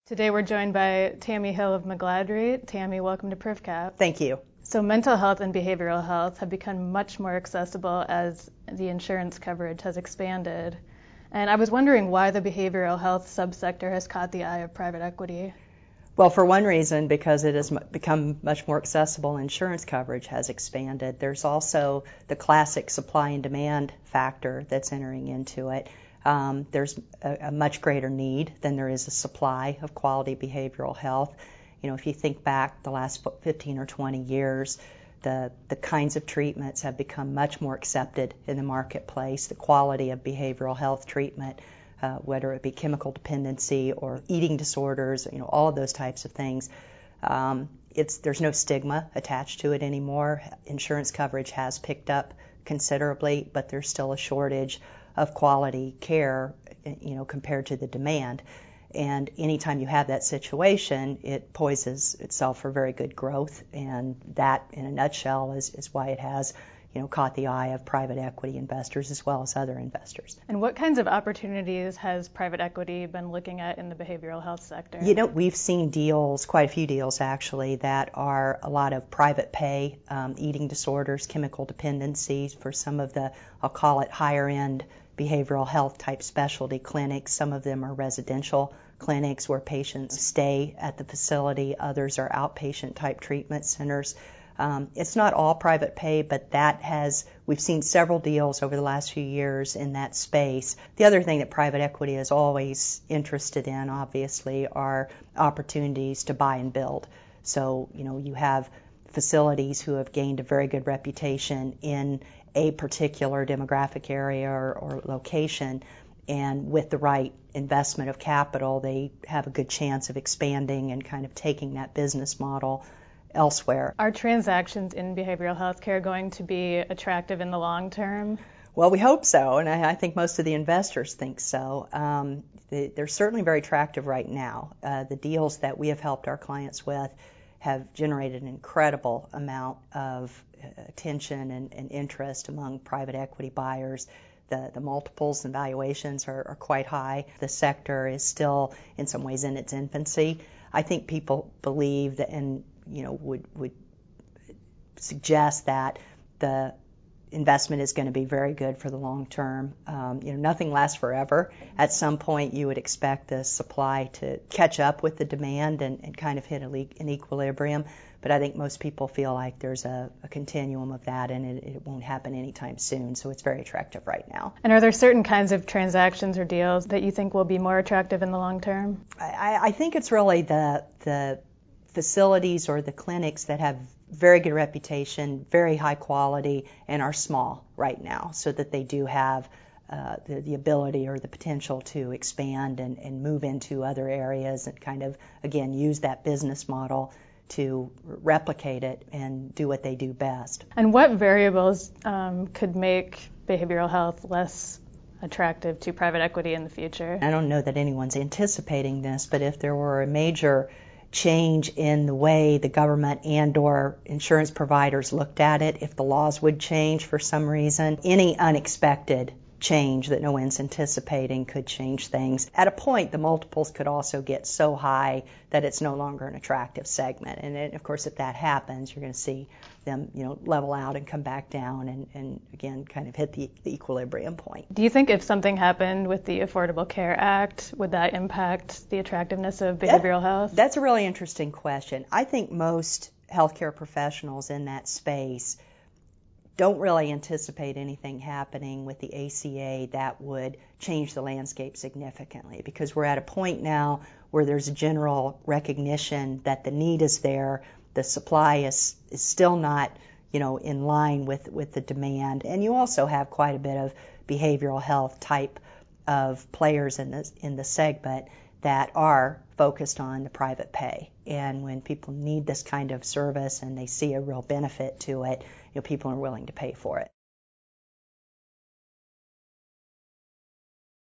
Today we're joined by Tammy Hill of McGladrey. Tammy, welcome to PrivCap. Thank you. So mental health and behavioral health have become much more accessible as the insurance coverage has expanded. And I was wondering why the behavioral health subsector has caught the eye of private equity. Well, for one reason, because it has become much more accessible, insurance coverage has expanded. There's also the classic supply and demand factor that's entering into it. There's a much greater need than there is a supply of quality behavioral health. You know, if you think back the last 15 or 20 years, the kinds of treatments have become much more accepted in the marketplace. The quality of behavioral health treatment, whether it be chemical dependency or eating disorders, you know, all of those types of things. There's no stigma attached to it anymore. Insurance coverage has picked up considerably, but there's still a shortage of quality care, you know, compared to the demand. And anytime you have that situation, it poises itself for very good growth, and that, in a nutshell, is why it has, you know, caught the eye of private equity investors as well as other investors. And what kinds of opportunities has private equity been looking at in the behavioral health sector? You know, we've seen deals, quite a few deals actually, that are a lot of private pay, eating disorders, chemical dependencies for some of the, I'll call it higher end behavioral health type specialty clinics. Some of them are residential clinics where patients stay at the facility. Others are outpatient type treatment centers. It's not all private pay, but we've seen several deals over the last few years in that space. The other thing that private equity is always interested in, obviously, are opportunities to buy and build. So, you know, you have facilities who have gained a very good reputation in a particular demographic area or location, and with the right investment of capital, they have a good chance of expanding and kind of taking that business model elsewhere. Are transactions in behavioral health care going to be attractive in the long term? Well, we hope so, and I think most of the investors think so. They're certainly very attractive right now. The deals that we have helped our clients with have generated an incredible amount of attention and interest among private equity buyers. The multiples and valuations are quite high. The sector is still, in some ways, in its infancy. I think people believe that, and you know, would suggest that the investment is going to be very good for the long term. You know, nothing lasts forever. At some point, you would expect the supply to catch up with the demand and kind of hit an equilibrium. But I think most people feel like there's a continuum of that, and it won't happen anytime soon. So it's very attractive right now. And are there certain kinds of transactions or deals that you think will be more attractive in the long term? I think it's really the facilities or the clinics that have very good reputation, very high quality, and are small right now, so that they do have the ability or the potential to expand and move into other areas and kind of, again, use that business model to replicate it and do what they do best. And what variables could make behavioral health less attractive to private equity in the future? I don't know that anyone's anticipating this, but if there were a major change in the way the government and or insurance providers looked at it, if the laws would change for some reason, any unexpected change that no one's anticipating could change things. At a point, the multiples could also get so high that it's no longer an attractive segment. And then, of course, if that happens, you're going to see them, you know, level out and come back down and again, kind of hit the equilibrium point. Do you think if something happened with the Affordable Care Act, would that impact the attractiveness of behavioral health? That's a really interesting question. I think most healthcare professionals in that space don't really anticipate anything happening with the ACA that would change the landscape significantly, because we're at a point now where there's a general recognition that the need is there, the supply is still not, you know, in line with the demand, and you also have quite a bit of behavioral health type of players in the segment that are focused on the private pay. And when people need this kind of service and they see a real benefit to it, you know, people are willing to pay for it.